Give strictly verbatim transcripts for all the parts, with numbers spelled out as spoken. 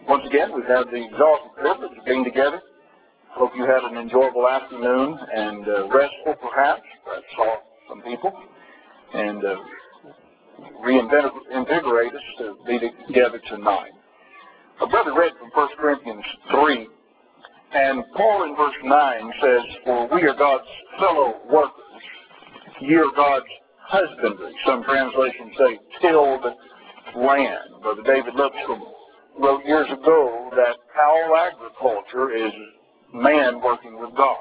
once again, we've had the exalted privilege of being together. Hope you had an enjoyable afternoon and uh, restful, perhaps. I saw some people. And uh, reinvigorate us to be together tonight. A brother read from First Corinthians three, and Paul in verse nine says, "For we are God's fellow workers. Ye are God's husbandry." Some translations say tilled land. Brother David Lipscomb wrote years ago that all agriculture is man working with God.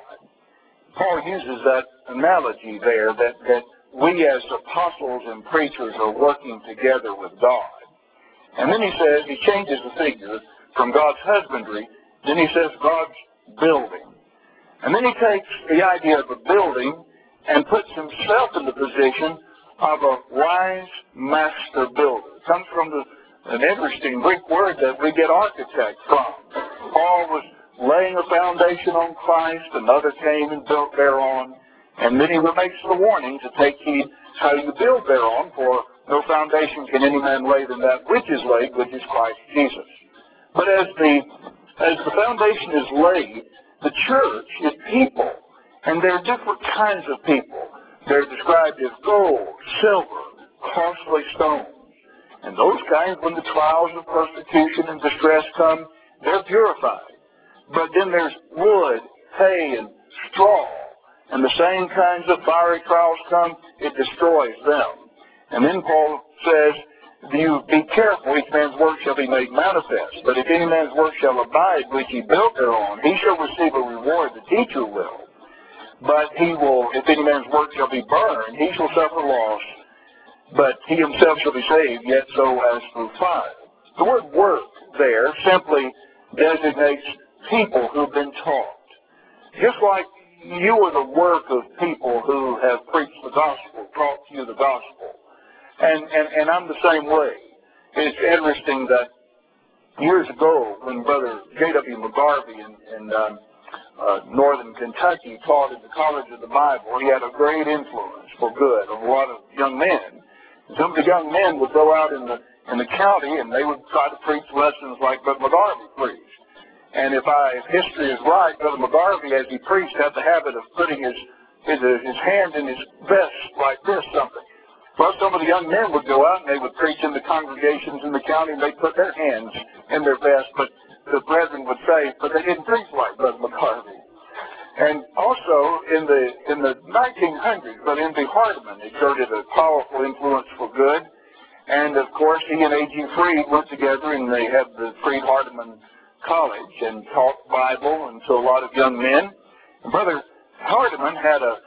Paul uses that analogy there that, that we as apostles and preachers are working together with God. And then he says, he changes the figure from God's husbandry, then he says God's building. And then he takes the idea of a building and puts himself in the position of a wise master builder. It comes from the, an interesting Greek word that we get architect from. Paul was laying a foundation on Christ, another came and built thereon, and then he makes the warning to take heed how you build thereon, for no foundation can any man lay than that which is laid, which is Christ Jesus. But as the, as the foundation is laid, the church is people, and there are different kinds of people. They're described as gold, silver, costly stones. And those kinds, when the trials of persecution and distress come, they're purified. But then there's wood, hay, and straw. And the same kinds of fiery trials come, it destroys them. And then Paul says, you be careful, each man's work shall be made manifest. But if any man's work shall abide, which he built thereon, he shall receive a reward, the teacher will. But he will, if any man's work shall be burned, he shall suffer loss, but he himself shall be saved, yet so as through fire. The word work there simply designates people who've been taught. Just like you are the work of people who have preached the gospel, taught you the gospel. And, and, and I'm the same way. It's interesting that years ago when Brother J W McGarvey in, in um, uh, northern Kentucky taught at the College of the Bible, he had a great influence for good on a lot of young men. Some of the young men would go out in the, in the county and they would try to preach lessons like Brother McGarvey preached. And if, I, if history is right, Brother McGarvey, as he preached, had the habit of putting his, his, his hand in his vest like this, something. Well, some of the young men would go out and they would preach in the congregations in the county and they'd put their hands in their vest, but the brethren would say, but they didn't preach like Brother McGarvey. And also, in the in the nineteen hundreds, Brother M B Hardeman exerted a powerful influence for good. And, of course, he and A G Freed went together and they had the Freed-Hardeman College and taught Bible and to a lot of young men. And Brother Hardeman had a,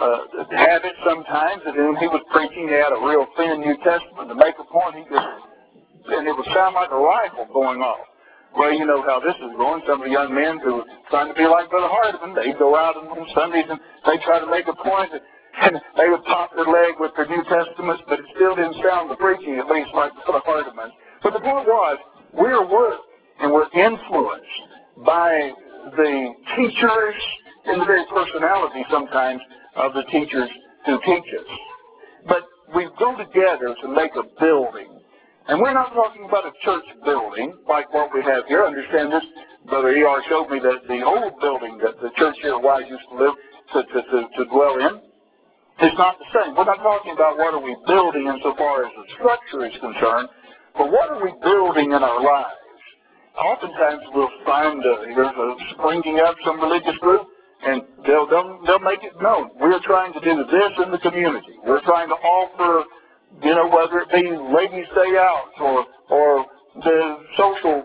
a habit sometimes that when he was preaching, he had a real thin New Testament. To make a point, he just, and it would sound like a rifle going off. Well, you know how this is going. Some of the young men who were trying to be like Brother Hardeman, they go out on Sundays and they try to make a point, and they would pop their leg with their New Testaments, but it still didn't sound the preaching, at least like Brother Hardeman. But the point was, we're worked and we're influenced by the teachers and the very personality sometimes of the teachers who teach us. But we go together to make a building. And we're not talking about a church building like what we have here. Understand this, Brother E R showed me that the old building that the church here where I used to live, to, to, to, to dwell in, is not the same. We're not talking about what are we building insofar as the structure is concerned, but what are we building in our lives? Oftentimes we'll find uh, there's a springing up some religious group, and they'll, they'll, they'll make it known. We're trying to do this in the community. We're trying to offer, you know, whether it be ladies' day out or, or the social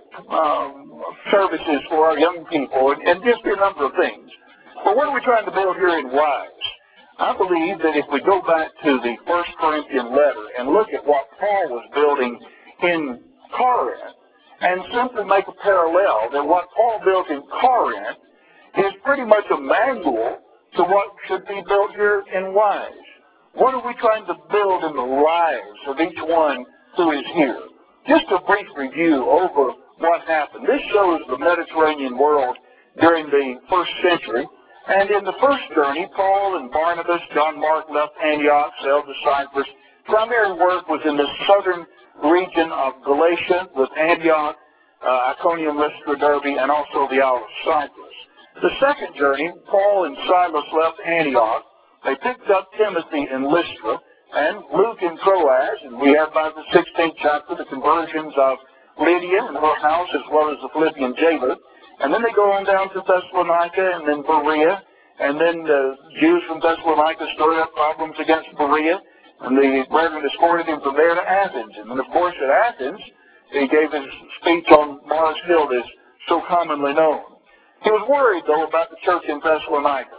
um, services for our young people, and, and just a number of things. But what are we trying to build here in Wise? I believe that if we go back to the First Corinthian letter and look at what Paul was building in Corinth, and simply make a parallel that what Paul built in Corinth is pretty much a manual to what should be built here in Wise. What are we trying to build in the lives of each one who is here? Just a brief review over what happened. This shows the Mediterranean world during the first century. And in the first journey, Paul and Barnabas, John Mark left Antioch, sailed to Cyprus. Primary work was in the southern region of Galatia with Antioch. uh, Iconium, Lystra, Derbe, and also the Isle of Cyprus. The second journey, Paul and Silas left Antioch. They picked up Timothy in Lystra and Luke in Troas, and we have by the sixteenth chapter the conversions of Lydia and her house as well as the Philippian jailer. And then they go on down to Thessalonica and then Berea, and then the Jews from Thessalonica stirred up problems against Berea, and the brethren escorted him from there to Athens. And then, of course, at Athens, he gave his speech on Mars Hill, as so commonly known. He was worried, though, about the church in Thessalonica.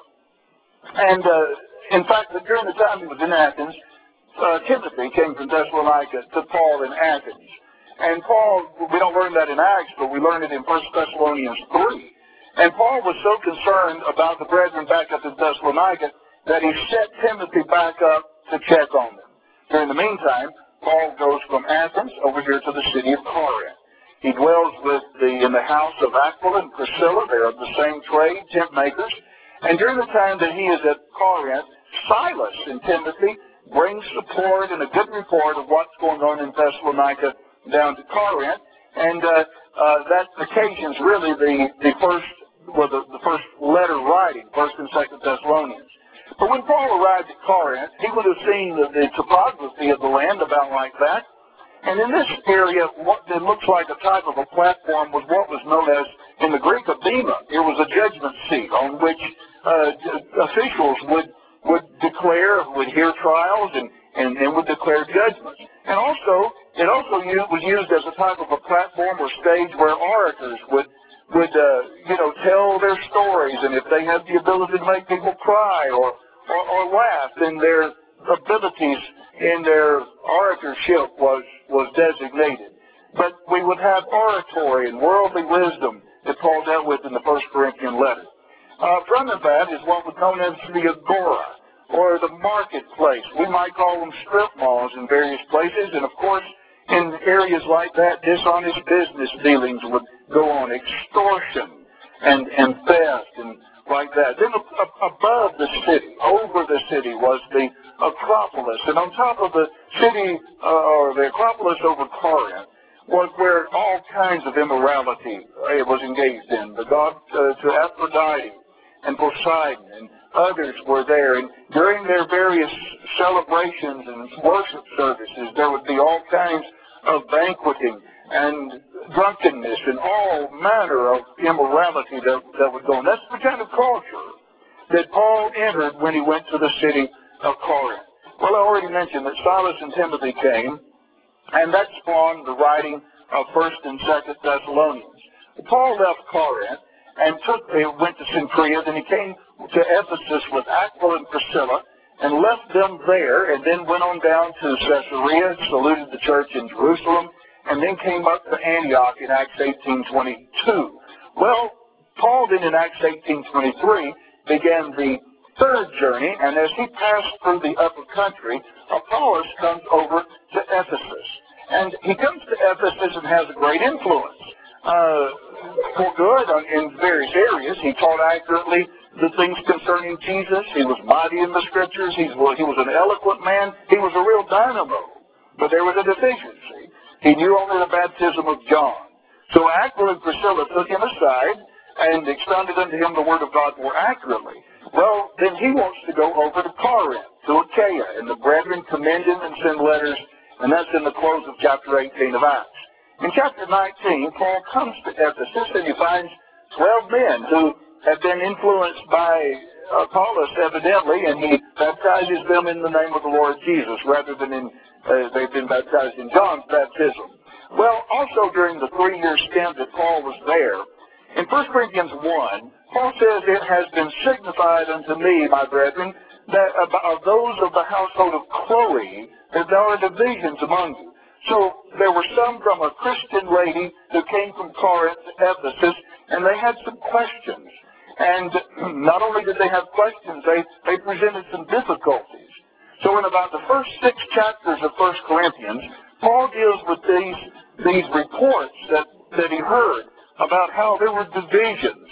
And, uh, in fact, during the time he was in Athens, uh, Timothy came from Thessalonica to Paul in Athens. And Paul, we don't learn that in Acts, but we learn it in First Thessalonians three. And Paul was so concerned about the brethren back up in Thessalonica that he set Timothy back up to check on them. During the meantime, Paul goes from Athens over here to the city of Corinth. He dwells with the, in the house of Aquila and Priscilla. They're of the same trade, tent makers. And during the time that he is at Corinth, Silas and Timothy bring support and a good report of what's going on in Thessalonica down to Corinth. And uh, uh, that occasions really the, the first, well, the, the first letter writing, First and Second Thessalonians. But when Paul arrived at Corinth, he would have seen the, the topography of the land about like that. And in this area, what that looks like a type of a platform was what was known as, in the Greek, a bema. It was a judgment seat on which uh, officials would would declare, would hear trials, and, and, and would declare judgments. And also, it also used, was used as a type of a platform or stage where orators would, would uh, you know, tell their stories, and if they had the ability to make people cry or, or, or laugh, then their abilities in their oratorship was, was designated. But we would have oratory and worldly wisdom that Paul dealt with in the First Corinthian letter. Uh, from that is what was known as the agora, or the marketplace. We might call them strip malls in various places, and of course, in areas like that, dishonest business dealings would go on, extortion and, and theft and like that. Then above the city, over the city, was the Acropolis, and on top of the city, uh, or the Acropolis over Corinth, was where all kinds of immorality uh, was engaged in. The god uh, to Aphrodite and Poseidon and others were there, and during their various celebrations and worship services, there would be all kinds of banqueting and drunkenness and all manner of immorality that, that would go on. That's the kind of culture that Paul entered when he went to the city of Corinth. Well, I already mentioned that Silas and Timothy came, and that spawned the writing of First and Second Thessalonians. Paul left Corinth and took, he went to Cenchrea, then he came to Ephesus with Aquila and Priscilla and left them there, and then went on down to Caesarea, saluted the church in Jerusalem, and then came up to Antioch in Acts eighteen twenty-two. Well, Paul then in Acts eighteen twenty-three began the third journey, and as he passed through the upper country, Apollos comes over to Ephesus. And he comes to Ephesus and has a great influence. Uh, for good on, in various areas. He taught accurately the things concerning Jesus. He was mighty in the Scriptures. He was, he was an eloquent man. He was a real dynamo. But there was a deficiency. He knew only the baptism of John. So Aquila and Priscilla took him aside and expounded unto him the Word of God more accurately. Well, then he wants to go over to Corinth, to Achaia, and the brethren commend him and send letters, and that's in the close of chapter eighteen of Acts. In chapter nineteen, Paul comes to Ephesus and he finds twelve men who have been influenced by Apollos, evidently, and he baptizes them in the name of the Lord Jesus, rather than in, uh, they've been baptized in John's baptism. Well, also during the three-year stint that Paul was there, in First Corinthians one, Paul says, "It has been signified unto me, my brethren, that of those of the household of Chloe, that there are divisions among you." So there were some from a Christian lady who came from Corinth to Ephesus, and they had some questions. And not only did they have questions, they, they presented some difficulties. So in about the first six chapters of First Corinthians, Paul deals with these, these reports that, that he heard about how there were divisions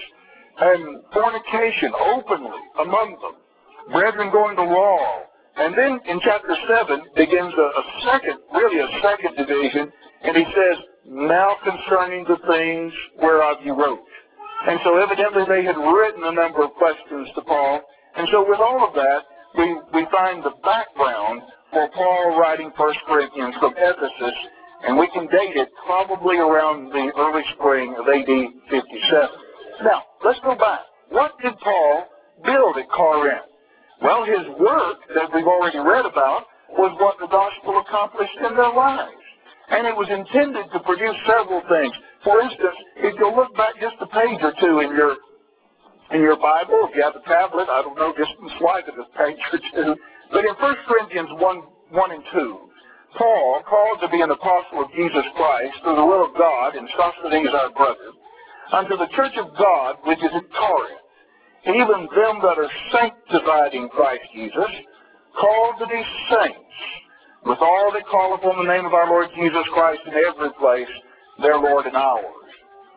and fornication openly among them, brethren going to law. And then in chapter seven begins a, a second, really a second division, and he says, now concerning the things whereof you wrote. And so evidently they had written a number of questions to Paul. And so with all of that, we, we find the background for Paul writing First Corinthians from Ephesus, and we can date it probably around the early spring of A D fifty-seven. Now, let's go back. What did Paul build at Corinth? Well, his work that we've already read about was what the gospel accomplished in their lives. And it was intended to produce several things. For instance, if you'll look back just a page or two in your in your Bible, if you have a tablet, I don't know, just swipe it a page or two. But in First Corinthians one, one and two, Paul, called to be an apostle of Jesus Christ through the will of God, and Sosthenes our brother, unto the church of God which is at Corinth, even them that are sanctified in Christ Jesus, called to be saints, with all that call upon the name of our Lord Jesus Christ in every place, their Lord and ours.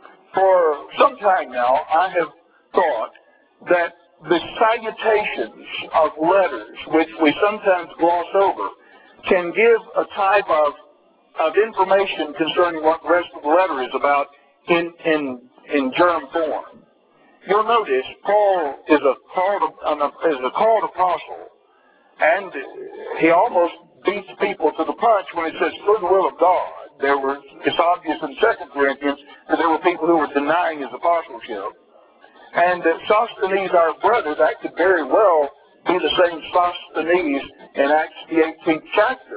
For some time now, I have thought that the salutations of letters, which we sometimes gloss over, can give a type of, of information concerning what the rest of the letter is about in, in, in germ form. You'll notice Paul is a called, is a called apostle, and he almost beats people to the punch when he says, through the will of God. There were, it's obvious in Second Corinthians that there were people who were denying his apostleship. And uh, Sosthenes, our brother, that could very well be the same Sosthenes in Acts the eighteenth chapter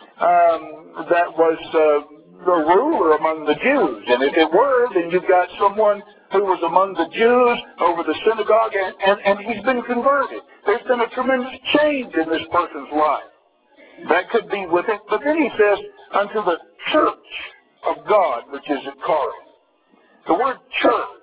um, that was uh, the ruler among the Jews. And if it were, then you've got someone who was among the Jews over the synagogue, and, and, and he's been converted. There's been a tremendous change in this person's life. That could be with it. But then he says, unto the church of God, which is at Corinth. The word church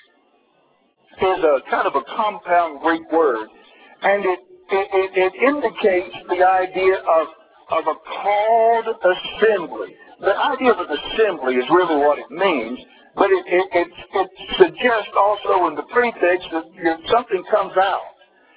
is a kind of a compound Greek word, and it, it, it, it indicates the idea of, of a called assembly. The idea of an assembly is really what it means, but it, it, it, it suggests also in the prefix that something comes out.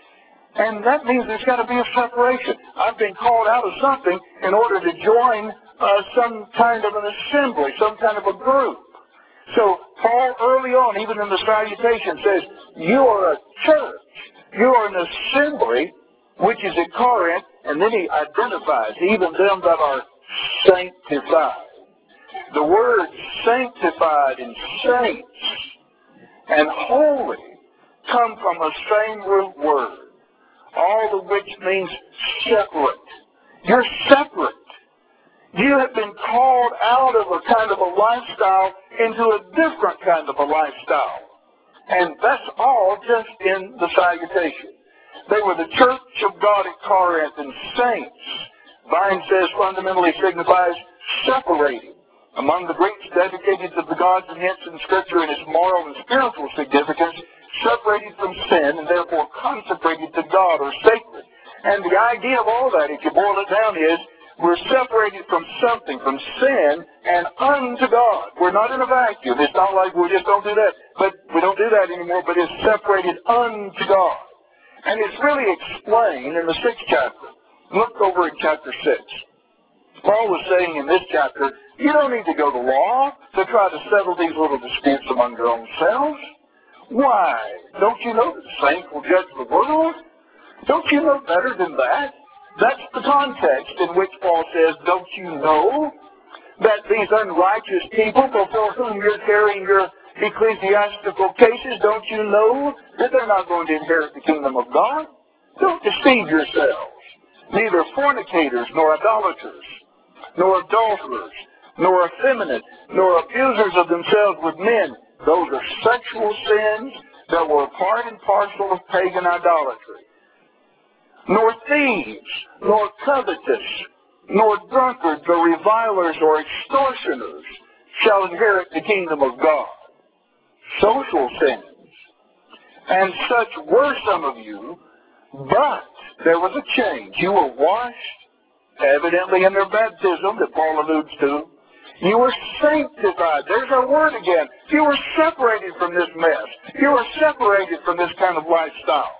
And that means there's got to be a separation. I've been called out of something in order to join uh, some kind of an assembly, some kind of a group. So Paul early on, even in the salutation, says, you are a church. You are an assembly, which is at Corinth, and then he identifies even them that are sanctified. The words sanctified and saints and holy come from the same root word, all of which means separate. You're separate. You have been called out of a kind of a lifestyle into a different kind of a lifestyle. And that's all just in the salutation. They were the church of God at Corinth, and saints, Vine says, fundamentally signifies separating. Among the Greeks dedicated to the gods and hence in Scripture in its moral and spiritual significance, separated from sin and therefore consecrated to God or sacred. And the idea of all that, if you boil it down, is we're separated from something, from sin, and unto God. We're not in a vacuum. It's not like we just don't do that. But we don't do that anymore, but it's separated unto God. And it's really explained in the sixth chapter. Look over in chapter six. Paul was saying in this chapter, you don't need to go to law to try to settle these little disputes among your own selves. Why? Don't you know that the saints will judge the world? Don't you know better than that? That's the context in which Paul says, don't you know that these unrighteous people before whom you're carrying your ecclesiastical cases, don't you know that they're not going to inherit the kingdom of God? Don't deceive yourselves. Neither fornicators, nor idolaters, nor adulterers, nor effeminate, nor abusers of themselves with men. Those are sexual sins that were part and parcel of pagan idolatry. Nor thieves, nor covetous, nor drunkards, or revilers, or extortioners shall inherit the kingdom of God. Social sins. And such were some of you, but there was a change. You were washed, evidently in their baptism that Paul alludes to. You were sanctified. There's our word again. You were separated from this mess. You were separated from this kind of lifestyle.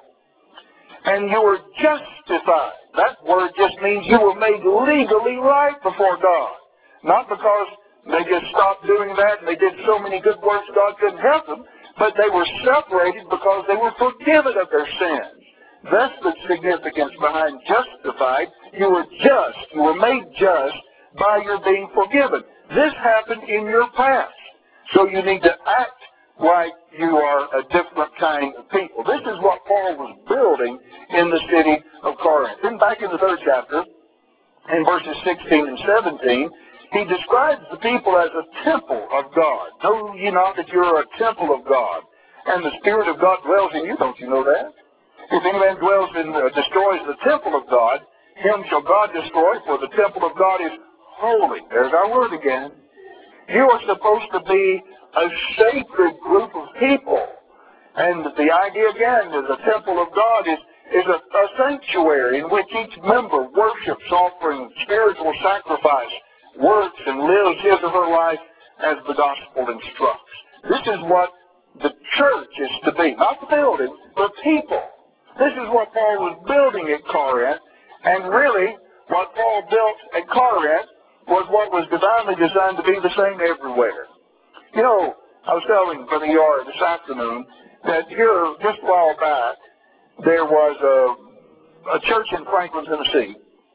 And you were justified. That word just means you were made legally right before God. Not because They just stopped doing that, and they did so many good works God couldn't help them, but they were separated because they were forgiven of their sins. That's the significance behind justified. You were just, you were made just by your being forgiven. This happened in your past, so you need to act like you are a different kind of people. This is what Paul was building in the city of Corinth. Then back in the third chapter, in verses sixteen and seventeen, he describes the people as a temple of God. Know ye not that you are a temple of God, and the Spirit of God dwells in you? Don't you know that? If any man dwells in, uh, destroys the temple of God, him shall God destroy, for the temple of God is holy. There's our word again. You are supposed to be a sacred group of people. And the idea again is the temple of God is, is a, a sanctuary in which each member worships, offering spiritual sacrifice, works, and lives his or her life as the gospel instructs. This is what the church is to be. Not the building, but people. This is what Paul was building at Corinth. And really, what Paul built at Corinth was what was divinely designed to be the same everywhere. You know, I was telling Brother Yard this afternoon that here, just a while back, there was a, a church in Franklin, Tennessee,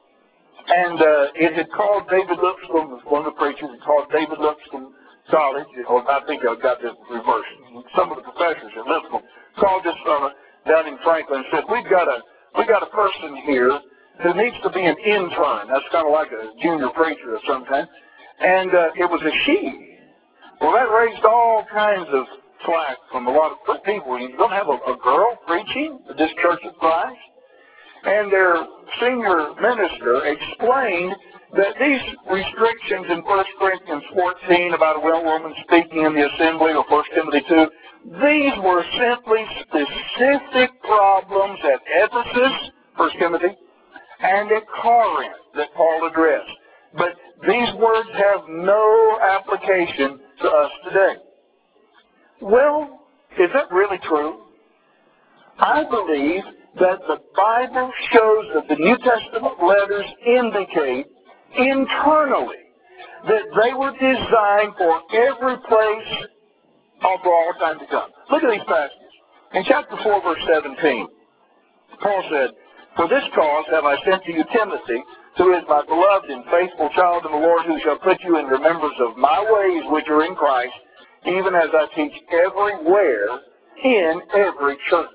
and uh, it had called David Lipscomb, one of the preachers, had called David Lipscomb College, or I think I've got this reversed. Some of the professors at Lipscomb called this fellow down in Franklin and said, we've got a, we've got a person here who needs to be an intern. That's kind of like a junior preacher of some kind. And uh, it was a she. Well, that raised all kinds of flack from a lot of people. You don't have a, a girl preaching at this Church of Christ? And their senior minister explained that these restrictions in First Corinthians fourteen about a well woman speaking in the assembly, or First Timothy two, these were simply specific problems at Ephesus, First Timothy, and at Corinth that Paul addressed. But these words have no application to us today. Well, is that really true? I believe that the Bible shows that the New Testament letters indicate internally that they were designed for every place for all time to come. Look at these passages. In chapter four, verse seventeen, Paul said, for this cause have I sent to you Timothy, who is my beloved and faithful child of the Lord, who shall put you in remembrance of my ways which are in Christ, even as I teach everywhere in every church.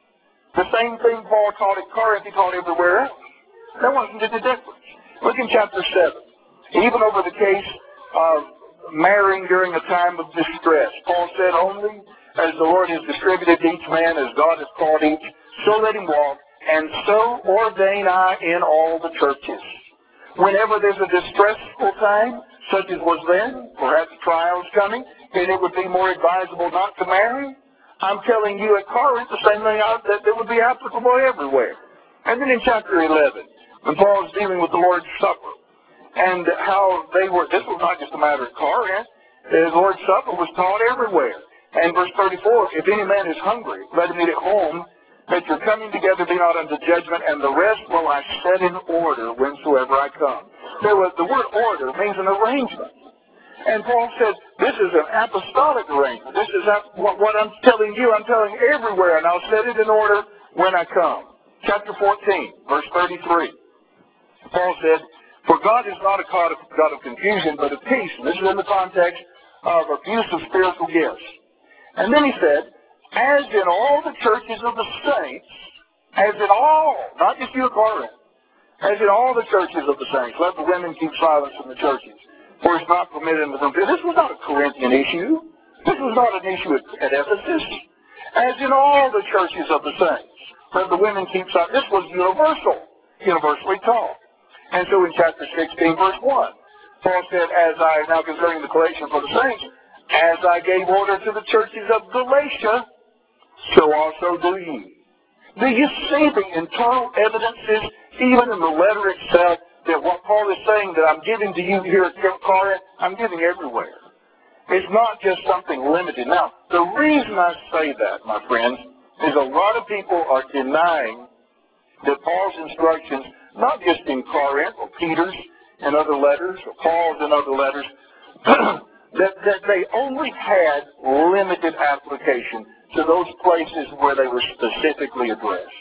The same thing Paul taught at Corinth, he taught everywhere else. There wasn't any difference. Look in chapter seven. Even over the case of marrying during a time of distress, Paul said, only as the Lord has distributed each man, as God has called each, so let him walk, and so ordain I in all the churches. Whenever there's a distressful time, such as was then, perhaps trials coming, and it would be more advisable not to marry, I'm telling you at Corinth the same thing I, that it would be applicable everywhere. And then in chapter eleven, when Paul is dealing with the Lord's Supper, and how they were, this was not just a matter of Corinth, the Lord's Supper was taught everywhere. And verse thirty-four, if any man is hungry, let him eat at home, that your coming together be not unto judgment, and the rest will I set in order whensoever I come. There was, the word order means an arrangement. And Paul says, this is an apostolic arrangement. This is what, what I'm telling you, I'm telling everywhere, and I'll set it in order when I come. Chapter fourteen, verse thirty-three. Paul said, for God is not a God of, God of confusion, but of peace. And this is in the context of abuse of spiritual gifts. And then he said, as in all the churches of the saints, as in all, not just you at Corinth, as in all the churches of the saints, let the women keep silence in the churches, for it's not permitted in the them. This was not a Corinthian issue. This was not an issue at, at Ephesus. As in all the churches of the saints, let the women keep silence. This was universal, universally taught. And so in chapter sixteen, verse one, Paul said, as I, now concerning the collation for the saints, as I gave order to the churches of Galatia, so also do ye. Do you see the internal evidences, even in the letter itself, that what Paul is saying that I'm giving to you here at Corinth, I'm giving everywhere. It's not just something limited. Now, the reason I say that, my friends, is a lot of people are denying that Paul's instructions, not just in Corinth or Peter's and other letters or Paul's and other letters, that, that they only had limited application to those places where they were specifically addressed.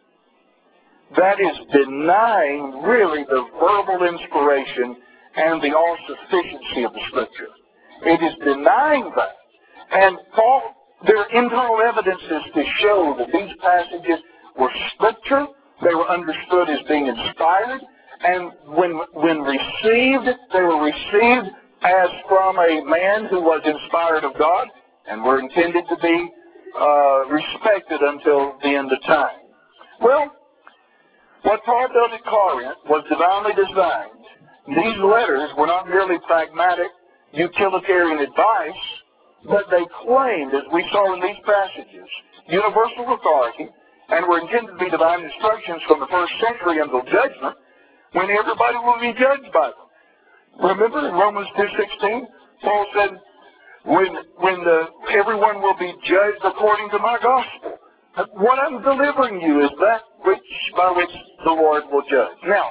That is denying really the verbal inspiration and the all-sufficiency of the Scripture. It is denying that. And Paul, there are internal evidences to show that these passages were Scripture. They were understood as being inspired. And when, when received, they were received as from a man who was inspired of God and were intended to be uh, respected until the end of time. Well, what Paul does at Corinth was divinely designed. These letters were not merely pragmatic, utilitarian advice, but they claimed, as we saw in these passages, universal authority and were intended to be divine instructions from the first century until judgment, when everybody will be judged by them. Remember in Romans two sixteen, Paul said, when, when the, everyone will be judged according to my gospel. What I'm delivering you is that which by which the Lord will judge. Now,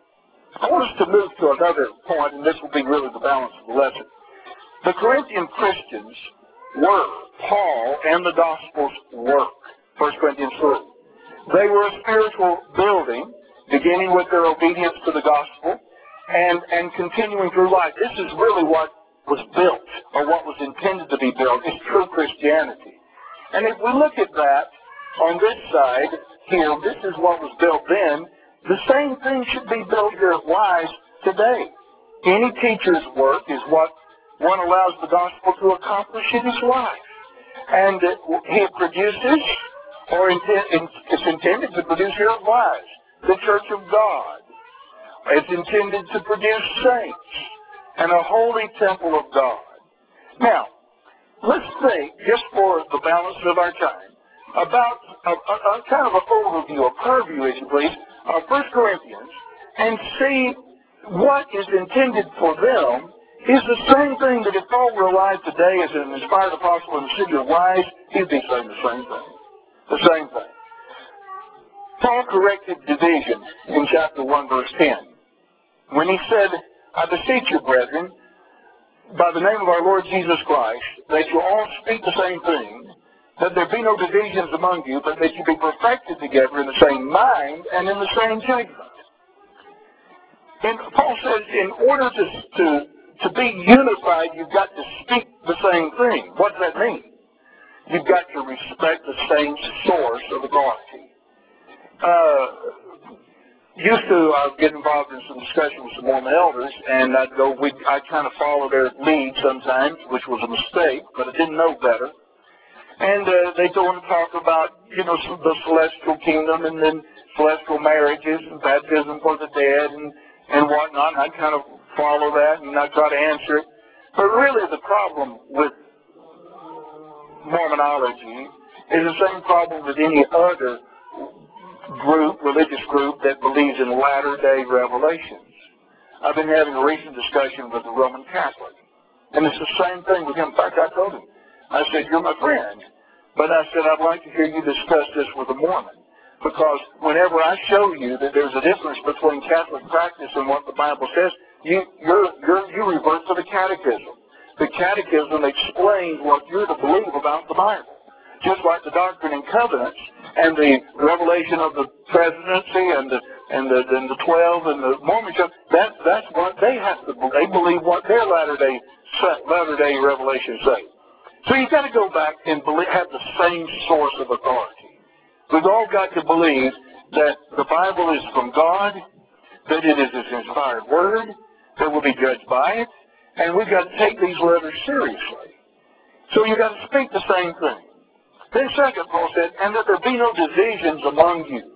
I want us to move to another point, and this will be really the balance of the lesson. The Corinthian Christians were Paul and the Gospel's work, First Corinthians three. They were a spiritual building, beginning with their obedience to the Gospel and, and continuing through life. This is really what was built, or what was intended to be built, is true Christianity. And if we look at that on this side here, this is what was built then. The same thing should be built here at Wise today. Any teacher's work is what one allows the gospel to accomplish in his life. And he produces, or intent, it's intended to produce here at Wise, the Church of God. It's intended to produce saints and a holy temple of God. Now, let's think, just for the balance of our time, about a, a, a kind of an overview, a purview, if you please, of First Corinthians, and see what is intended for them is the same thing that if Paul were alive today as an inspired apostle in the city of Wise, he'd be saying the same thing. The same thing. Paul corrected division in chapter one, verse ten, when he said, I beseech you, brethren, by the name of our Lord Jesus Christ, that you all speak the same thing, that there be no divisions among you, but that you be perfected together in the same mind and in the same judgment. And Paul says, in order to, to, to be unified, you've got to speak the same thing. What does that mean? You've got to respect the same source of authority. Uh, used to uh, get involved in some discussion with some Mormon elders, and I'd go, we, I'd kind of follow their lead sometimes, which was a mistake, but I didn't know better. And uh, they go and talk about, you know, the celestial kingdom and then celestial marriages and baptism for the dead and, and whatnot. And I kind of follow that and I try to answer it. But really the problem with Mormonology is the same problem with any other group, religious group, that believes in latter-day revelations. I've been having a recent discussion with a Roman Catholic. And it's the same thing with him. In fact, I told him, I said, you're my friend. But I said, I'd like to hear you discuss this with a Mormon. Because whenever I show you that there's a difference between Catholic practice and what the Bible says, you, you're, you're, you revert to the Catechism. The Catechism explains what you're to believe about the Bible. Just like the Doctrine and Covenants and the revelation of the presidency and the, and the, and the twelve and the Mormon Church, that, that's what they have to believe. They believe what their latter-day, latter-day revelations say. So you've got to go back and believe, have the same source of authority. We've all got to believe that the Bible is from God, that it is His inspired Word, that we'll be judged by it, and we've got to take these letters seriously. So you've got to speak the same thing. Then second, Paul said, and that there be no divisions among you.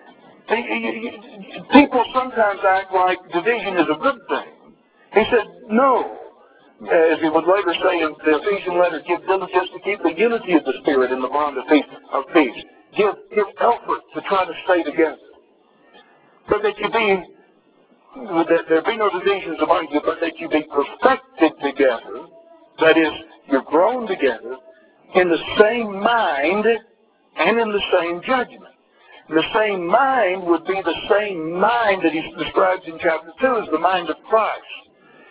People sometimes act like division is a good thing. He said, no. As he would later say in the Ephesian letter, give diligence to keep the unity of the Spirit in the bond of peace. Of peace. Give, give effort to try to stay together. But that you be, that there be no divisions among you, but that you be perfected together. That is, you're grown together in the same mind and in the same judgment. And the same mind would be the same mind that he describes in chapter two as the mind of Christ.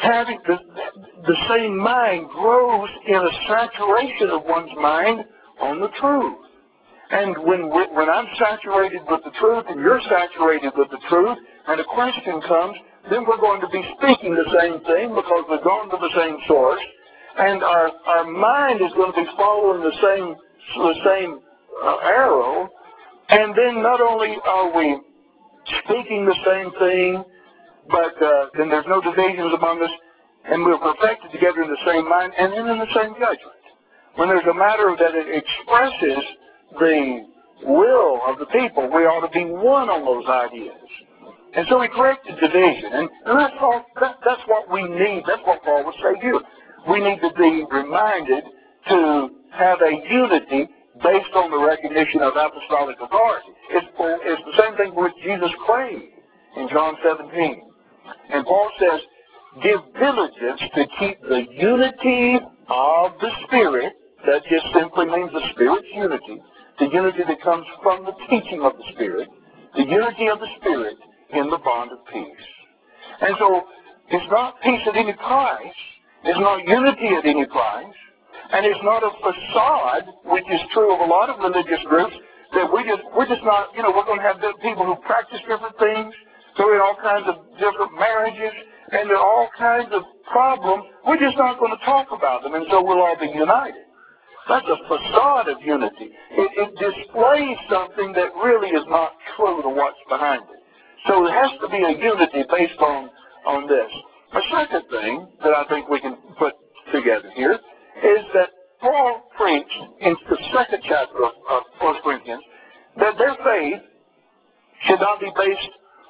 having the, the same mind grows in a saturation of one's mind on the truth. And when, we, when I'm saturated with the truth and you're saturated with the truth, and a question comes, then we're going to be speaking the same thing because we've gone to the same source, and our, our mind is going to be following the same, the same uh, arrow, and then not only are we speaking the same thing, but uh, then there's no divisions among us, and we're perfected together in the same mind and then in the same judgment. When there's a matter that it expresses the will of the people, we ought to be one on those ideas. And so he corrected division, and, and that's, all, that, that's what we need. That's what Paul would say here. We need to be reminded to have a unity based on the recognition of apostolic authority. It's, it's the same thing which Jesus claimed in John seventeen. And Paul says, give diligence to keep the unity of the Spirit. That just simply means the Spirit's unity. The unity that comes from the teaching of the Spirit. The unity of the Spirit in the bond of peace. And so, it's not peace at any price. It's not unity at any price. And it's not a facade, which is true of a lot of religious groups, that we just, we're just not, you know, we're going to have people who practice different things, so in all kinds of different marriages, and there are all kinds of problems. We're just not going to talk about them, and so we'll all be united. That's a facade of unity. It, it displays something that really is not true to what's behind it. So there has to be a unity based on, on this. A second thing that I think we can put together here is that Paul preached in the second chapter of, of First Corinthians that their faith should not be based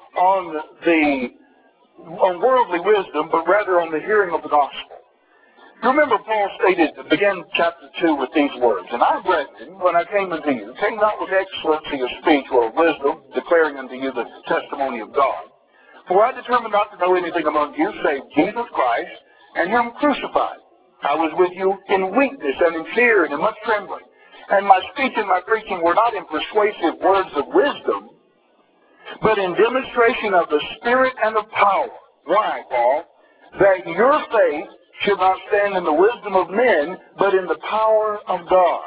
on the on worldly wisdom, but rather on the hearing of the gospel. You remember Paul stated, began chapter two with these words, and I, brethren, when I came unto you, came not with excellency of speech or of wisdom, declaring unto you the testimony of God. For I determined not to know anything among you save Jesus Christ and him crucified. I was with you in weakness and in fear and in much trembling. And my speech and my preaching were not in persuasive words of wisdom, but in demonstration of the Spirit and of power. Why, Paul? That your faith should not stand in the wisdom of men, but in the power of God.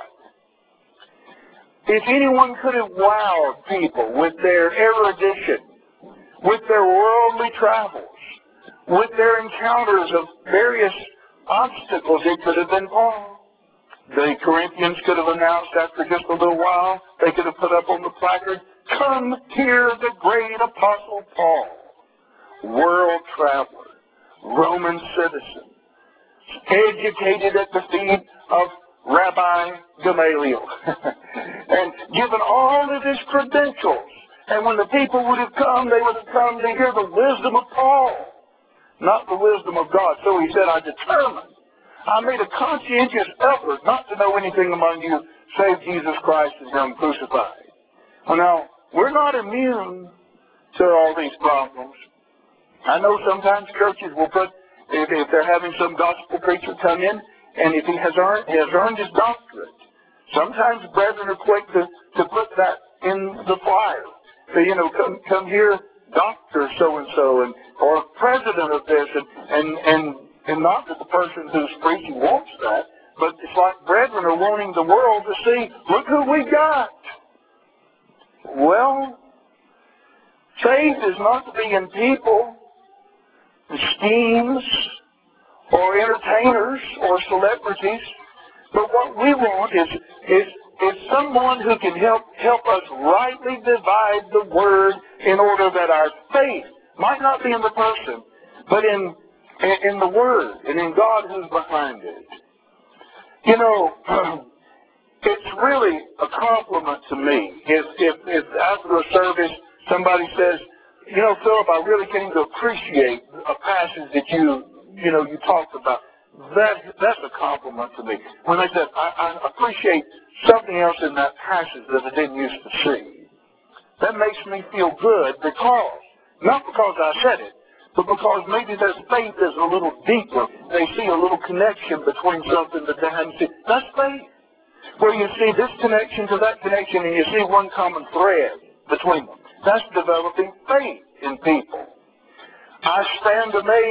If anyone could have wowed people with their erudition, with their worldly travels, with their encounters of various obstacles, it could have been Paul. The Corinthians could have announced after just a little while, they could have put up on the placard, come hear the great Apostle Paul, world traveler, Roman citizen, educated at the feet of Rabbi Gamaliel, and given all of his credentials. And when the people would have come, they would have come to hear the wisdom of Paul, not the wisdom of God. So he said, I determined, I made a conscientious effort not to know anything among you save Jesus Christ and him crucified. Well, now, we're not immune to all these problems. I know sometimes churches will put, if, if they're having some gospel preacher come in, and if he has earned, he has earned his doctorate, sometimes brethren are quick to, to put that in the flyer. So, you know, come, come here, doctor so-and-so, and, or president of this, and, and, and, and not that the person who's preaching wants that, but it's like brethren are wanting the world to see, look who we got. Well, faith is not to be in people, schemes, or entertainers, or celebrities, but what we want is, is, is someone who can help, help us rightly divide the word in order that our faith might not be in the person, but in, in, in the word, and in God who's behind it. You know, it's really a compliment to me if, if, if after a service somebody says, you know, Philip, I really came to appreciate a passage that you, you know, you talked about. That, that's a compliment to me. When they said, I, I appreciate something else in that passage that I didn't used to see. That makes me feel good because, not because I said it, but because maybe their faith is a little deeper. They see a little connection between something that they hadn't seen. That's faith. Where you see this connection to that connection and you see one common thread between them. That's developing faith in people. I stand amazed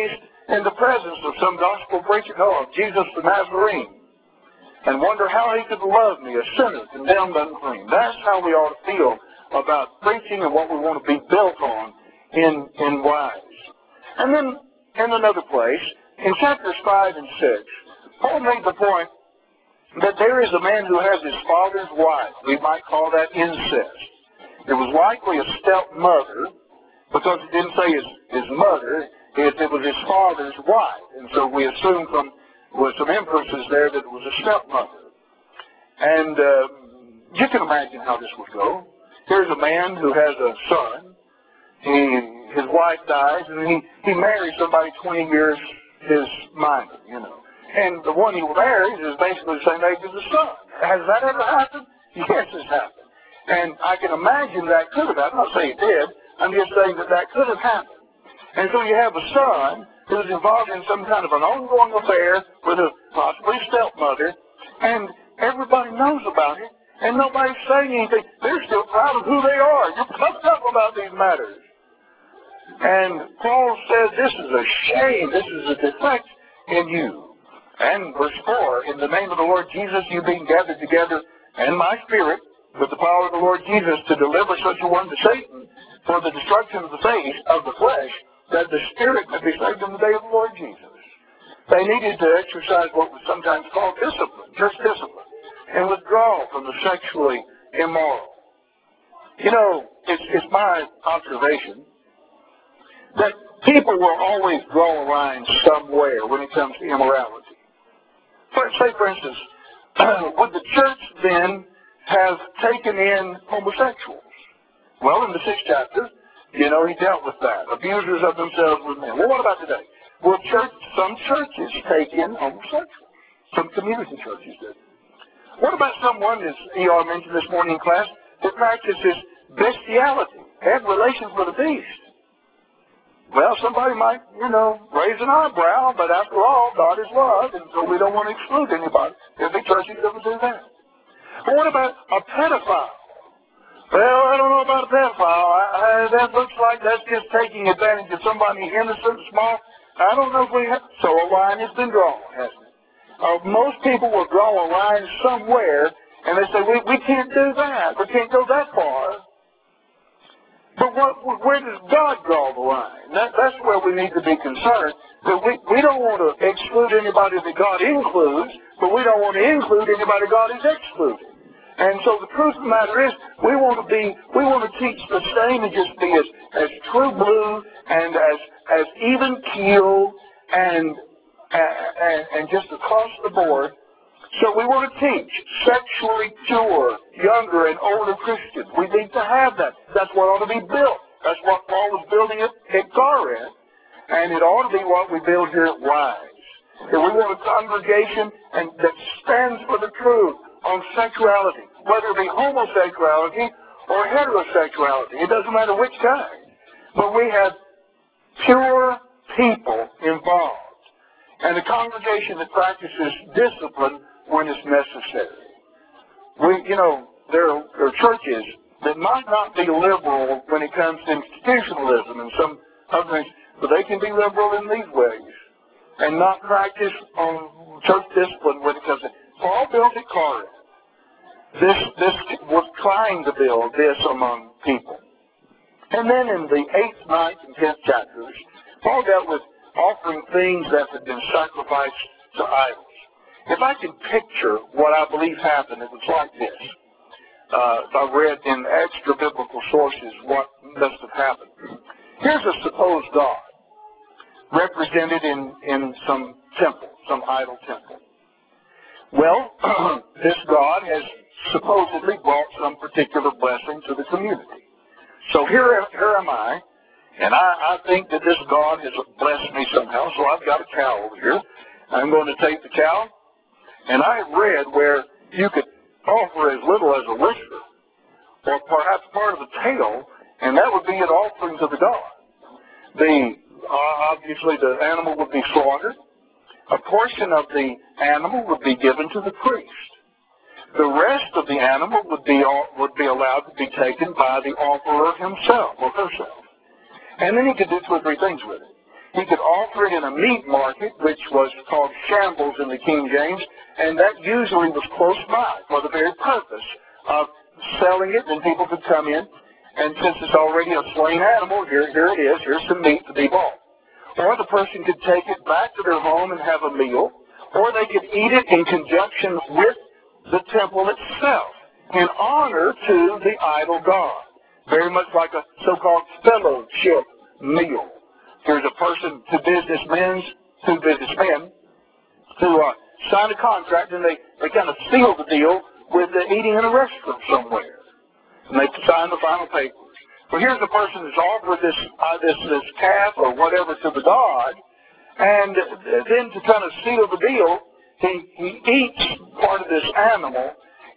in the presence of some gospel preacher, no, of Jesus the Nazarene, and wonder how he could love me, a sinner, condemned, unclean. That's how we ought to feel about preaching and what we want to be built on in, in Wise. And then, in another place, in chapters five and six, Paul made the point that there is a man who has his father's wife. We might call that incest. It was likely a stepmother, because it didn't say his, his mother, it, it was his father's wife. And so we assume from with some inferences there that it was a stepmother. And uh, you can imagine how this would go. Here's a man who has a son. He, his wife dies, and he, he marries somebody twenty years his minor, you know. And the one he marries is basically the same age as the son. Has that ever happened? Yes, it's happened. And I can imagine that could have happened. I'm not saying it did. I'm just saying that that could have happened. And so you have a son who's involved in some kind of an ongoing affair with a possibly stepmother, and everybody knows about it, and nobody's saying anything. They're still proud of who they are. You're puffed up about these matters. And Paul says this is a shame. This is a defect in you. And verse four, in the name of the Lord Jesus, you being gathered together, and my spirit, with the power of the Lord Jesus, to deliver such a one to Satan for the destruction of the face of the flesh, that the spirit may be saved in the day of the Lord Jesus. They needed to exercise what was sometimes called discipline, just discipline, and withdraw from the sexually immoral. You know, it's, it's my observation that people will always draw a line somewhere when it comes to immorality. For, say, for instance, would the church then have taken in homosexuals? Well, in the sixth chapter, you know, he dealt with that. Abusers of themselves with men. Well, what about today? Well, church, some churches take in homosexuals. Some community churches do. What about someone, as E R mentioned this morning in class, that practices bestiality, have relations with a beast? Well, somebody might, you know, raise an eyebrow, but after all, God is love, and so we don't want to exclude anybody. There'll be churches that will do that. But what about a pedophile? Well, I don't know about a pedophile. I, I, that looks like that's just taking advantage of somebody innocent, small. I don't know if we have. So a line has been drawn, hasn't it? Uh, most people will draw a line somewhere, and they say, we, we can't do that. We can't go that far. But what, where does God draw the line? That, that's where we need to be concerned. That we, we don't want to exclude anybody that God includes, but we don't want to include anybody God is excluding. And so the truth of the matter is, we want to be, we want to teach the same and just be as, as true blue and as, as even keel and, and, and just across the board. So we want to teach sexually pure, younger and older Christians. We need to have that. That's what ought to be built. That's what Paul was building at, at Corinth. And it ought to be what we build here at Wise. That we want a congregation and that stands for the truth on sexuality, whether it be homosexuality or heterosexuality. It doesn't matter which kind. But we have pure people involved. And a congregation that practices discipline when it's necessary. We, you know, there are, there are churches that might not be liberal when it comes to institutionalism and some other things, but they can be liberal in these ways and not practice on church discipline when it comes to. Paul built at Corinth. This, this was trying to build this among people. And then in the eighth, ninth, and tenth chapters, Paul dealt with offering things that had been sacrificed to idols. If I can picture what I believe happened, it was like this. Uh, I read in extra-biblical sources what must have happened. Here's a supposed God represented in, in some temple, some idol temple. Well, this God has supposedly brought some particular blessing to the community. So here, here am I, and I, I think that this God has blessed me somehow, so I've got a cow over here. I'm going to take the cow, and I read where you could offer as little as a whisker, or perhaps part of the tail, and that would be an offering to the God. The, uh, obviously, the animal would be slaughtered. A portion of the animal would be given to the priest. The rest of the animal would be would be allowed to be taken by the offerer himself or herself. And then he could do two or three things with it. He could offer it in a meat market, which was called shambles in the King James, and that usually was close by for the very purpose of selling it, and people could come in, and since it's already a slain animal, here, here it is, here's some meat to be bought. Or the person could take it back to their home and have a meal, or they could eat it in conjunction with the temple itself, in honor to the idol god. Very much like a so-called fellowship meal. There's a person, two businessmen, two businessmen, who uh, sign a contract, and they, they kind of seal the deal with uh, eating in a restaurant somewhere. And they sign the final papers. Well, here's the person who's offered this, uh, this, this calf or whatever to the god, and then to kind of seal the deal, he, he eats part of this animal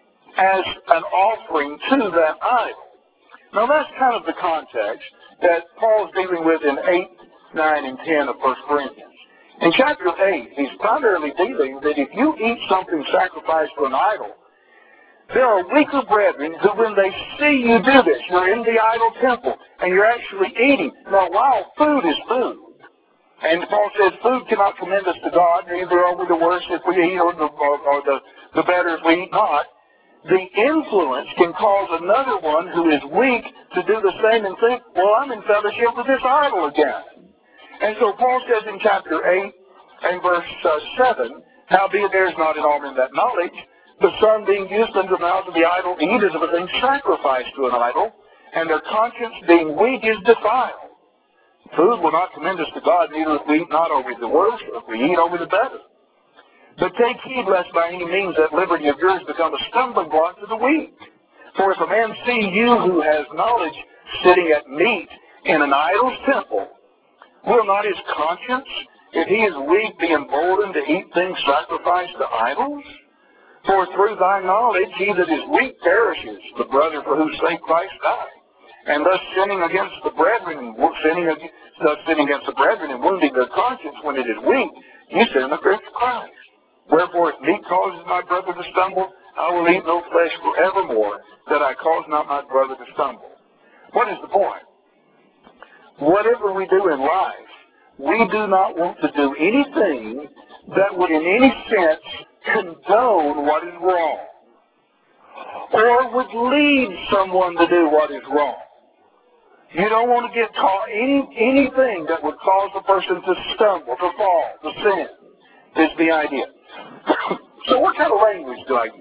as an offering to that idol. Now, that's kind of the context that Paul's dealing with in eight, nine, and ten of First Corinthians. In chapter eight, he's primarily dealing that if you eat something sacrificed to an idol, there are weaker brethren who, when they see you do this, you're in the idol temple, and you're actually eating. Now, while food is food, and Paul says food cannot commend us to God, neither are we the worse if we eat, or the, or, or the, the better if we eat not. The influence can cause another one who is weak to do the same and think, well, I'm in fellowship with this idol again. And so Paul says in chapter eight and verse uh, seven, howbeit there is not in all men that knowledge, the son being used unto the mouth of the idol, eat as of a thing sacrificed to an idol, and their conscience being weak is defiled. Food will not commend us to God, neither if we eat not are we the worse, or if we eat are we the better. But take heed lest by any means that liberty of yours become a stumbling block to the weak. For if a man see you who has knowledge sitting at meat in an idol's temple, will not his conscience, if he is weak, be emboldened to eat things sacrificed to idols? For through thy knowledge he that is weak perishes, the brother for whose sake Christ died. And thus sinning against the brethren, sinning against, thus sinning against the brethren and wounding their conscience when it is weak, you sin against Christ. Wherefore, if meat causes my brother to stumble, I will eat no flesh forevermore, that I cause not my brother to stumble. What is the point? Whatever we do in life, we do not want to do anything that would in any sense condone what is wrong, or would lead someone to do what is wrong. You don't want to get caught any anything that would cause a person to stumble, to fall, to sin, is the idea. So what kind of language do I use?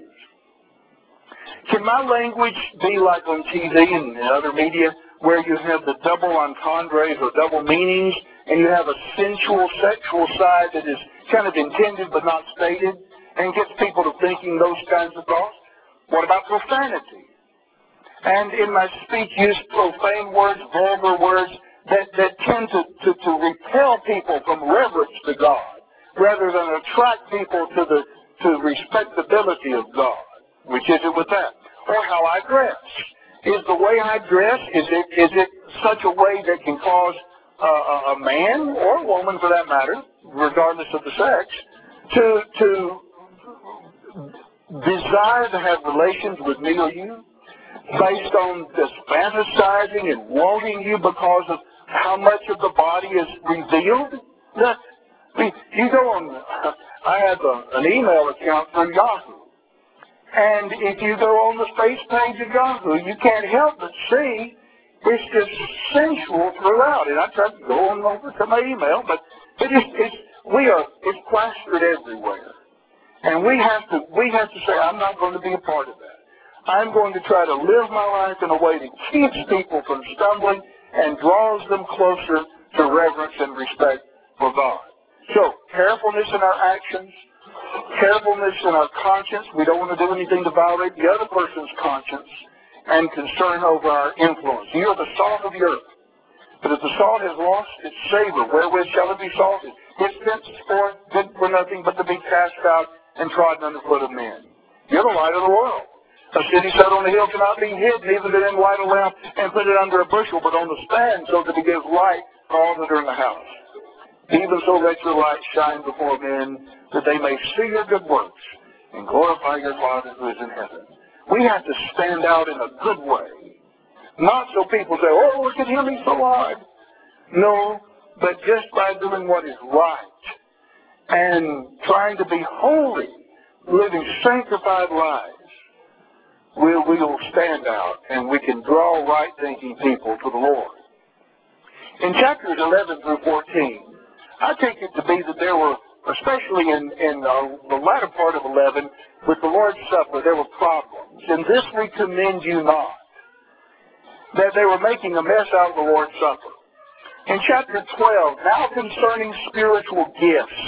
Can my language be like on T V and other media where you have the double entendres or double meanings, and you have a sensual, sexual side that is kind of intended but not stated, and gets people to thinking those kinds of thoughts? What about profanity? And in my speech, use profane words, vulgar words that, that tend to, to, to repel people from reverence to God, rather than attract people to the to respectability of God. Which is it with that? Or how I dress. Is the way I dress, is it is it such a way that can cause uh, a man, or a woman for that matter, regardless of the sex, to to desire to have relations with me or you, based on this fantasizing and wanting you because of how much of the body is revealed? That, I mean, you go on, I have a, an email account from Yahoo. And if you go on the face page of Yahoo, you can't help but see it's just sensual throughout. And I try to go on over to my email, but it is, it's, we are, it's plastered everywhere. And we have to, we have to say, I'm not going to be a part of that. I'm going to try to live my life in a way that keeps people from stumbling and draws them closer to reverence and respect for God. So, carefulness in our actions, carefulness in our conscience. We don't want to do anything to violate the other person's conscience, and concern over our influence. You are the salt of the earth. But if the salt has lost its savor, wherewith shall it be salted? It's henceforth good for nothing but to be cast out and trodden under foot of men. You're the light of the world. A city set on a hill cannot be hid, neither do they light a lamp and put it under a bushel, but on the stand, so that it gives light to all that are in the house. Even so let your light shine before men, that they may see your good works and glorify your Father who is in heaven. We have to stand out in a good way. Not so people say, oh, look at him, he's so odd. No, but just by doing what is right and trying to be holy, living sanctified lives, we will stand out and we can draw right-thinking people to the Lord. In chapters eleven through fourteen, I take it to be that there were, especially in, in uh, the latter part of eleven, with the Lord's Supper, there were problems. And this we commend you not, that they were making a mess out of the Lord's Supper. In chapter twelve, now concerning spiritual gifts.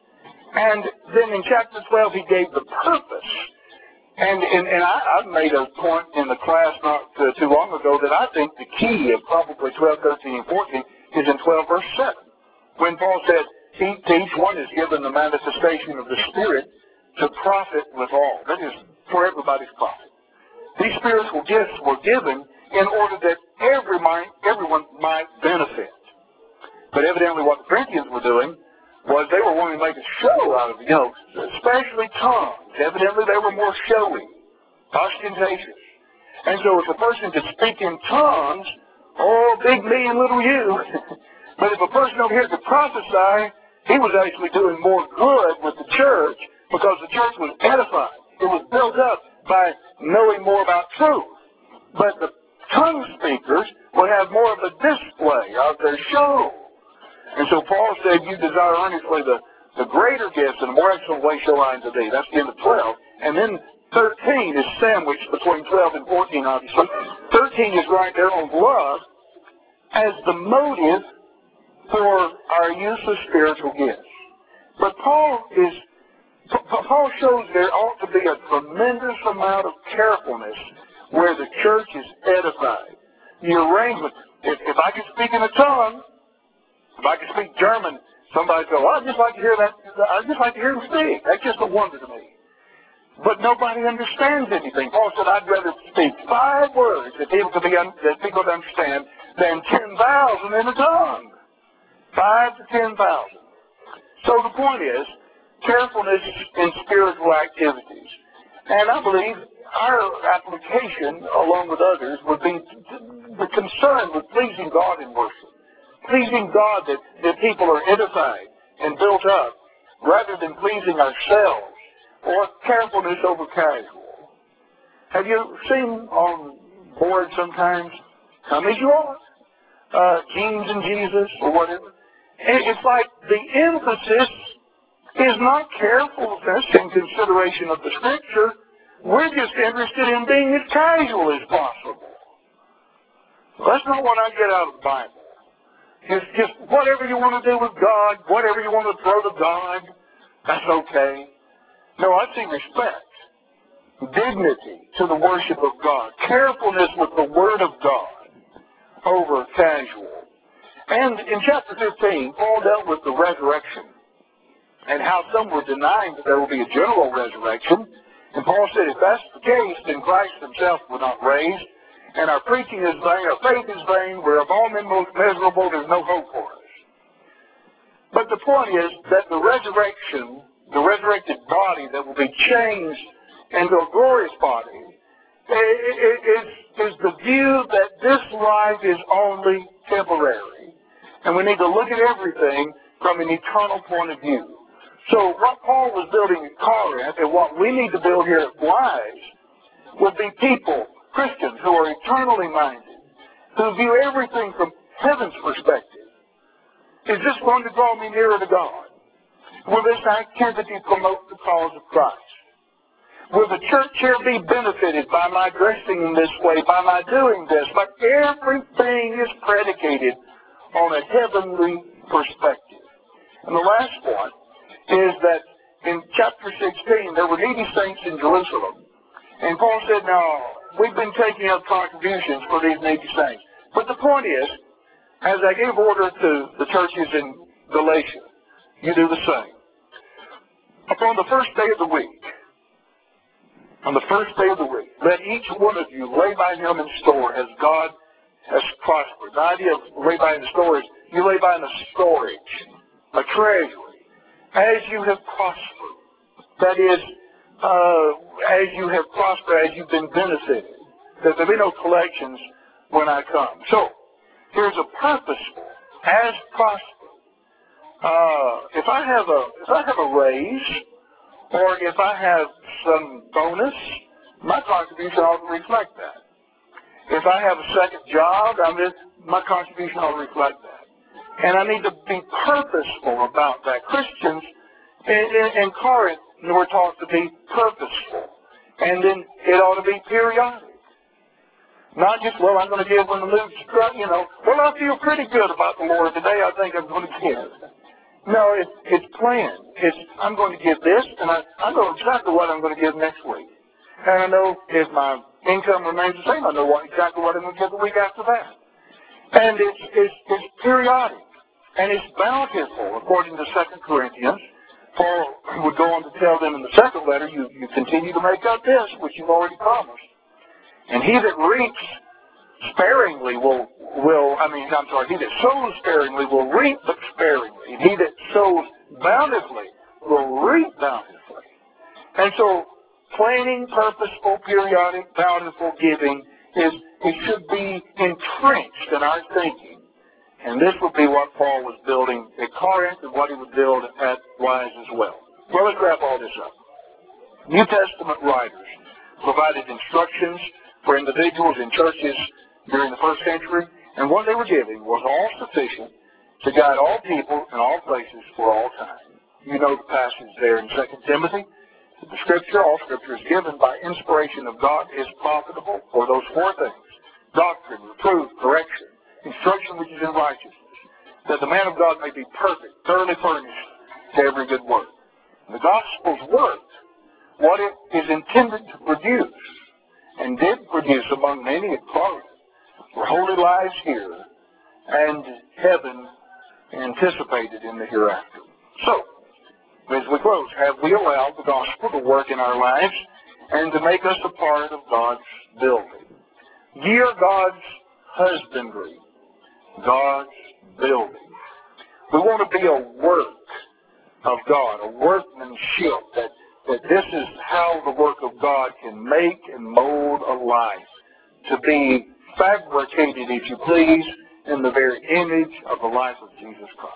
And then in chapter twelve, he gave the purpose. And, and, and I, I made a point in the class not uh, too long ago that I think the key of probably twelve, thirteen, and fourteen is in twelve, verse seven. When Paul said, to each one is given the manifestation of the Spirit to profit withal. That is, for everybody's profit. These spiritual gifts were given in order that every might, everyone might benefit. But evidently what the Corinthians were doing was they were wanting to make a show out of it, you know, especially tongues. Evidently they were more showy, ostentatious. And so if a person could speak in tongues, oh, big me and little you. But if a person over here could prophesy, he was actually doing more good with the church because the church was edified. It was built up by knowing more about truth. But the tongue speakers would have more of a display of their show. And so Paul said, you desire earnestly the, the greater gifts and the more excellent way shall I unto thee. That's the end of twelve. And then thirteen is sandwiched between twelve and fourteen, obviously. thirteen is right there on love as the motive for our use of spiritual gifts. But Paul is, Paul shows there ought to be a tremendous amount of carefulness where the church is edified. The arrangement. If, if I can speak in a tongue, if I can speak German, somebody says, well, I'd just like to hear that, I'd just like to hear him speak. That's just a wonder to me. But nobody understands anything. Paul said, I'd rather speak five words that people could, be, that people could understand than ten thousand in a tongue. Five to ten thousand. So the point is, carefulness in spiritual activities. And I believe our application, along with others, would be the concern with pleasing God in worship. Pleasing God that, that people are edified and built up, rather than pleasing ourselves, or carefulness over casual. Have you seen on board sometimes, come as you are, uh, Jeans and Jesus, or whatever? It's like the emphasis is not carefulness in consideration of the Scripture. We're just interested in being as casual as possible. That's not what I get out of the Bible. Just, just whatever you want to do with God, whatever you want to throw to God, that's okay. No, I see respect, dignity to the worship of God, carefulness with the Word of God over casual. And in chapter fifteen, Paul dealt with the resurrection and how some were denying that there will be a general resurrection. And Paul said, if that's the case, then Christ himself will not raise. And our preaching is vain, our faith is vain, we're of all men most miserable, there's no hope for us. But the point is that the resurrection, the resurrected body that will be changed into a glorious body, is, is the view that this life is only temporary. And we need to look at everything from an eternal point of view. So what Paul was building at Corinth and what we need to build here at Wise would be people, Christians, who are eternally minded, who view everything from heaven's perspective. Is this going to draw me nearer to God? Will this activity promote the cause of Christ? Will the church here be benefited by my dressing in this way, by my doing this? But everything is predicated on a heavenly perspective. And the last point is that in chapter sixteen, there were needy saints in Jerusalem. And Paul said, now, we've been taking up contributions for these needy saints. But the point is, as I gave order to the churches in Galatia, you do the same. Upon the first day of the week, on the first day of the week, let each one of you lay by him in store as God has prospered. The idea of lay by in the store is you lay by in a storage, a treasury, as you have prospered. That is, uh, as you have prospered, as you've been benefited. That there be no collections when I come. So, here's a purposeful, as prospered. Uh, if I have a if I have a raise, or if I have some bonus, my contribution ought to reflect that. If I have a second job, I mean, my contribution ought to reflect that. And I need to be purposeful about that. Christians in, in, in Corinth were taught to be purposeful. And then it ought to be periodic. Not just, well, I'm going to give when the mood's struck, you know. Well, I feel pretty good about the Lord today. I think I'm going to give. No, it's, it's planned. It's, I'm going to give this, and I, I know exactly what I'm going to give next week. And I know if my income remains the same, I know what, exactly what I'm going to give the week after that. And it's, it's, it's periodic. And it's bountiful, according to Second Corinthians. Paul would go on to tell them in the second letter, you, you continue to make up this, which you've already promised. And he that reaps sparingly will, will, I mean, I'm sorry, he that sows sparingly will reap sparingly. And he that sows bountifully will reap bountifully. And so, planning, purposeful, periodic, bountiful giving is, it should be entrenched in our thinking. And this would be what Paul was building at Corinth and what he would build at Wise as well. Well, let's wrap all this up. New Testament writers provided instructions for individuals in churches during the first century, and what they were giving was all sufficient to guide all people in all places for all time. You know the passage there in Second Timothy. The Scripture, all Scripture is given by inspiration of God, is profitable for those four things: doctrine, reproof, correction, instruction which is in righteousness, that the man of God may be perfect, thoroughly furnished to every good work. The gospel's worked what it is intended to produce, and did produce among many at Corinth, were holy lives here, and heaven anticipated in the hereafter. So, as we close, have we allowed the gospel to work in our lives and to make us a part of God's building? Ye are God's husbandry, God's building. We want to be a work of God, a workmanship, that, that this is how the work of God can make and mold a life, to be fabricated, if you please, in the very image of the life of Jesus Christ.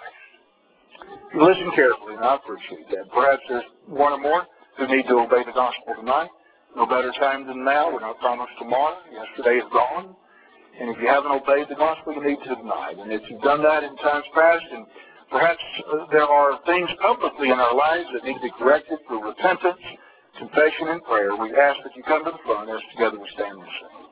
Listen carefully, and I appreciate that. Perhaps there's one or more who need to obey the gospel tonight. No better time than now. We're not promised tomorrow. Yesterday is gone. And if you haven't obeyed the gospel, you need to tonight. And if you've done that in times past, and perhaps uh, there are things publicly in our lives that need to be corrected through repentance, confession, and prayer, we ask that you come to the front as together we stand and sing.